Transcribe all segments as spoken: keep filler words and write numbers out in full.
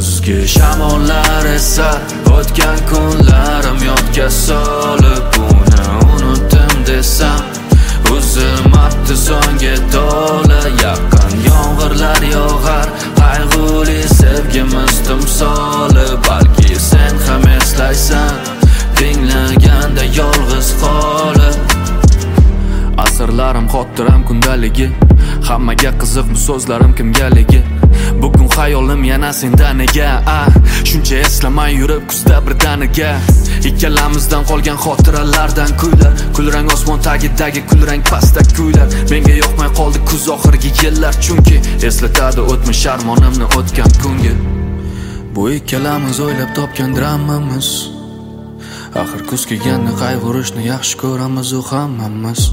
Kuzgi shamollar esar o'tgan kunlarim yodga solib uni unutdim desam uzilmabdi so'nggi to'la yaqin yomg'irlar yog'ar qayg'uli sevgimiz timsoli balki sen ham eslaysan tinglaganda yolg'iz qolib asrlarim xotiram kundaligi hammaga qiziq bu so'zlarim kimgaligi bugun xayolim yana senda nega ah shuncha eslamay yurib kuzda birdaniga ikkalamizdan qolgan xotiralardan kuylar kulrang osmon tagidagi kulrang pastak kuylar menga yoqmay qoldi kuz oxirgi yillar chunki eslatadi o'tmish armonimni o'tgan kungi bu ikkalamiz o'ylab topgan dramamiz axir kuz kelganda qayg'urishni yaxshi ko'ramiz u hammamiz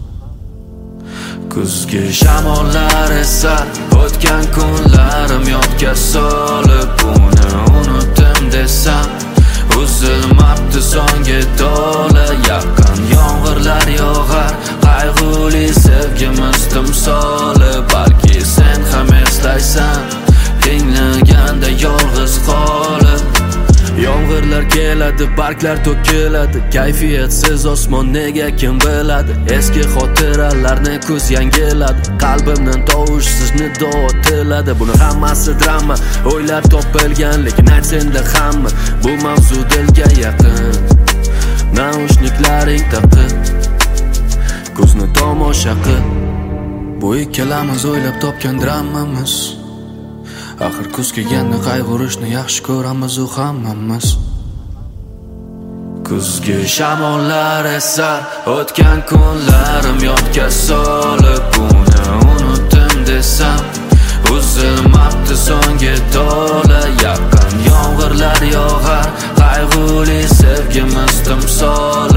Kuzgi shamollar esar o'tgan kunlarim yodga solib uni unutdim desam uzilmabdi so'nggi to'la yaqin yomg'irlar yog'ar qayg'uli sevgimiz timsoli balki sen ham eslaysan tinglaganda yolg'iz qolib Yomg'irlar keladi, barglar to'kiladi Kayfiyatsiz osmon nega kim biladi Eski xotiralarni ko'z yangiladi Qalbimdan tovushsiz nido otiladi Buni hammasi drama, o'ylar topilgan Lekin ayt senda hamma, bu mavzu dilga yaqin Naushniklaring taqib Ko'zni tomosha qil Bu ikkalamiz o'ylab topgan dramamiz Axir kuz kelganda qayg'urishni yaxshi ko'ramiz u hammamiz Kuzgi shamollar esar o'tgan kunlarim yodga solib uni unutdim desam uzilmabdi so'nggi to'la yaqin yomg'irlar yog'ar qayg'uli sevgimiz timsoli